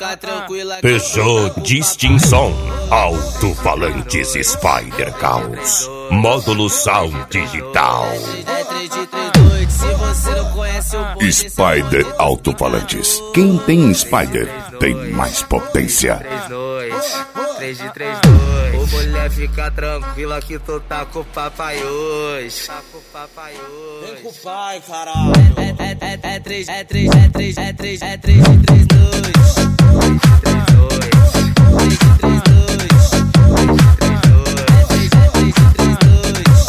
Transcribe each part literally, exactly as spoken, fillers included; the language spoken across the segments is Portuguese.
ficar tranquila. Peugeot Distinção, alto-falantes Spider Caos, módulo sound digital. É três de três dois, se você não conhece o bonde, Spider Alto-falantes. Quem tem Spider tem mais potência. três dois, três de três dois. Ô mulher, fica tranquila que tu tá com o papai hoje. Tá com o papai hoje. Vem com o pai, caralho. É, é, é, é três, é três, é três, é três, é três de três dois. três de três dois, três de três dois. É três, é três de três dois.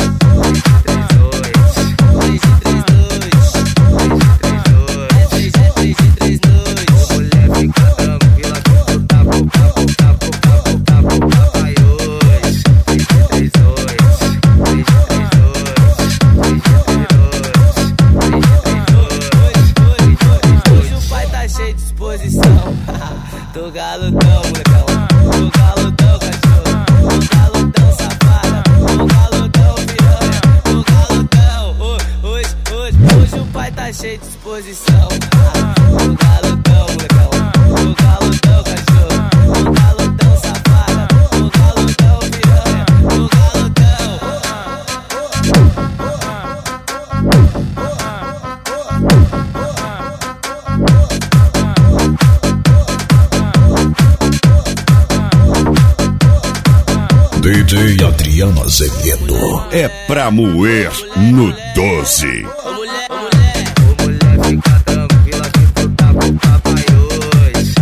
três de três dois. É três, é três de três dois. Ô mulher, fica tranquila que tu tá com papo, papo, papo, papo, papai hoje. três de três dois, três de três dois, hoje o pai tá cheio de disposição. Tô galudão, molecão. Tô galudão, cachorro. Tô galudão, safada. Tô galudão, piranha. Tô galudão. Ho- Hoje, hoje, hoje o pai tá cheio de disposição. Tô galudão, molecão. Tô galudão, cachorro. Tô galudão, safada. Tô galudão, piranha. Tô galudão. D J Adriano Azevedo é pra moer no doze. Ô mulher, ô mulher, ô mulher, fica tranquila que tu tá com o papai hoje.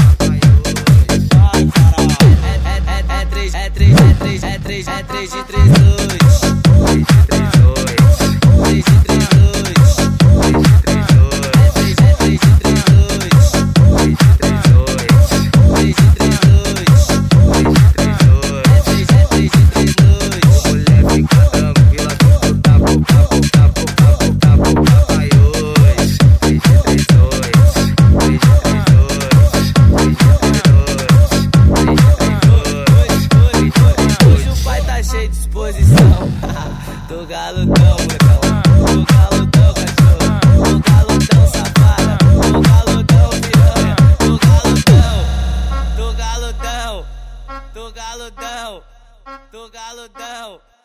É, é, é, é três, é três, é três, é três, é três de três dois. três de três dois, três de três dois. É três, é três de três dois. três de três dois, três de três dois. É três, é três de três dois. Ô mulher, fica tranquila que tu tá com papo, papo, papo, papo, papai hoje. três de três dois, três de três dois, três de três dois. Hoje o pai tá cheio de disposição. Tô galudão, molecão. Tô galudão, cachorro. Tô galudão, safada. Tô galudão, piranha. Tô galudão. Tô galudão. Tô galudão. Tô galudão.